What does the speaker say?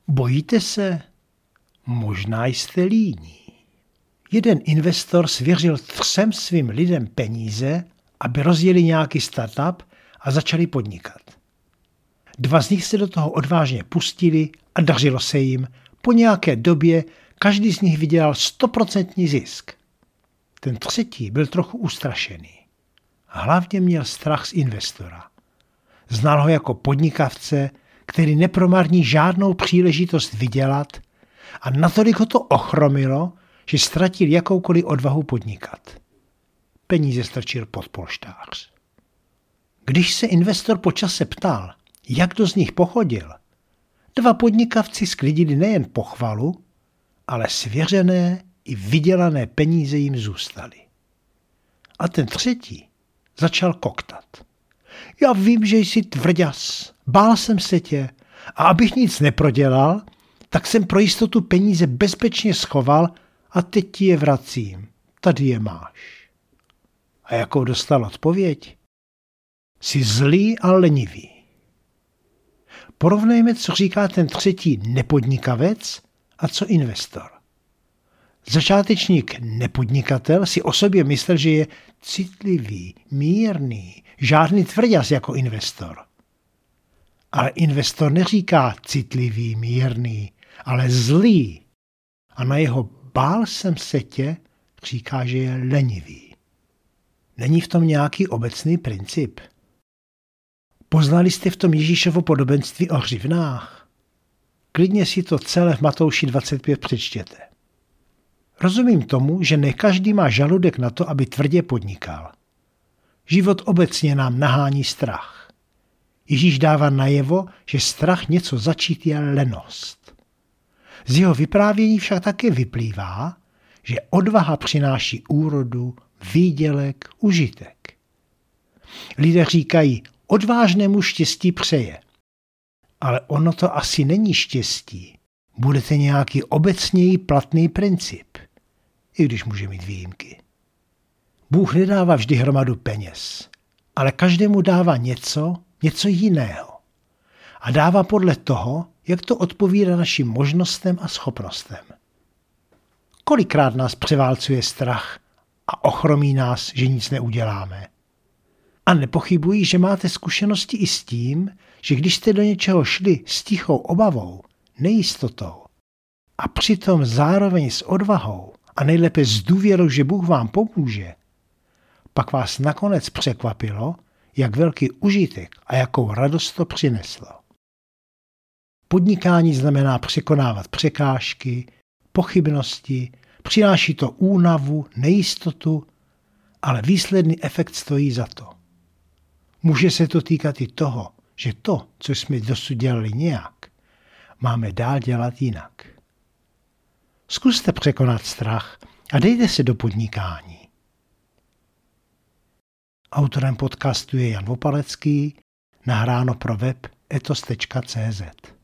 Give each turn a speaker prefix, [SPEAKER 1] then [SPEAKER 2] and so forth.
[SPEAKER 1] Bojíte se? Možná jste líní. Jeden investor svěřil 3 svým lidem peníze, aby rozjeli nějaký startup a začali podnikat. 2 z nich se do toho odvážně pustili a dařilo se jim. Po nějaké době každý z nich vydělal 100% zisk. Ten 3. byl trochu ustrašený. Hlavně měl strach z investora. Znal ho jako podnikavce, který nepromarní žádnou příležitost vydělat, a natolik ho to ochromilo, že ztratil jakoukoliv odvahu podnikat. Peníze strčil pod polštář. Když se investor po čase ptal, jak kdo z nich pochodil, 2 podnikavci sklidili nejen pochvalu, ale svěřené i vydělané peníze jim zůstaly. A ten 3. začal koktat. Já vím, že jsi tvrďas, bál jsem se tě, a abych nic neprodělal, tak jsem pro jistotu peníze bezpečně schoval a teď ti je vracím. Tady je máš. A jakou dostal odpověď? Jsi zlý a lenivý. Porovnejme, co říká ten 3. nepodnikavec a co investor. Začátečník nepodnikatel si o sobě myslel, že je citlivý, mírný, žádný tvrďas jako investor. Ale investor neříká citlivý, mírný, ale zlý. A na jeho bál jsem se tě říká, že je lenivý. Není v tom nějaký obecný princip? Poznali jste v tom Ježíšovo podobenství o hřivnách? Klidně si to celé v Matouši 25 přečtěte. Rozumím tomu, že ne každý má žaludek na to, aby tvrdě podnikal. Život obecně nám nahání strach. Ježíš dává najevo, že strach něco začít je lenost. Z jeho vyprávění však také vyplývá, že odvaha přináší úrodu, výdělek, užitek. Lidé říkají, odvážnému štěstí přeje. Ale ono to asi není štěstí. Budete nějaký obecněji platný princip, i když může mít výjimky. Bůh nedává vždy hromadu peněz, ale každému dává něco jiného. A dává podle toho, jak to odpovídá našim možnostem a schopnostem. Kolikrát nás převálcuje strach a ochromí nás, že nic neuděláme. A nepochybuji, že máte zkušenosti i s tím, že když jste do něčeho šli s tichou obavou, nejistotou a přitom zároveň s odvahou a nejlépe s důvěrou, že Bůh vám pomůže, pak vás nakonec překvapilo, jak velký užitek a jakou radost to přineslo. Podnikání znamená překonávat překážky, pochybnosti, přináší to únavu, nejistotu, ale výsledný efekt stojí za to. Může se to týkat i toho, že to, co jsme dosud dělali nějak, máme dál dělat jinak. Zkuste překonat strach a dejte se do podnikání. Autorem podcastu je Jan Vopalecký, nahráno pro web etos.cz.